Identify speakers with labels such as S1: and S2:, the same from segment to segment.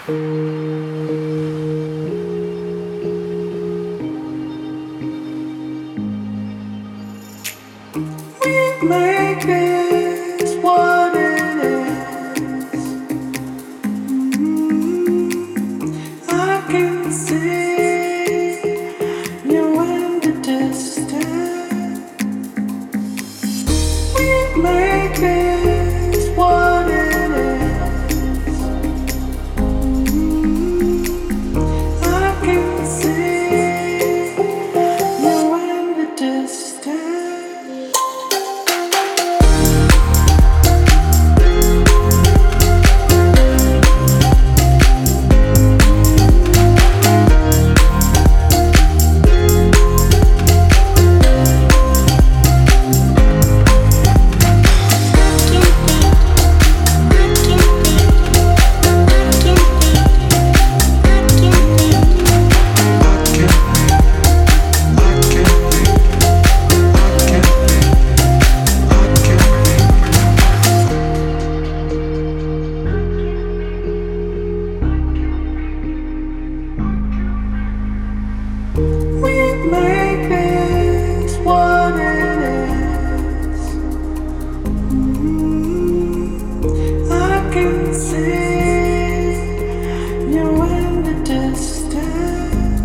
S1: Make it what it is. I can see you in the distance. We make it what it is. I can see you in the distance. We make it what it is. I can see you in the distance.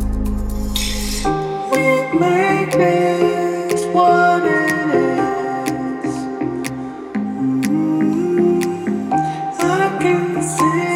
S1: We make it what it is. I can see.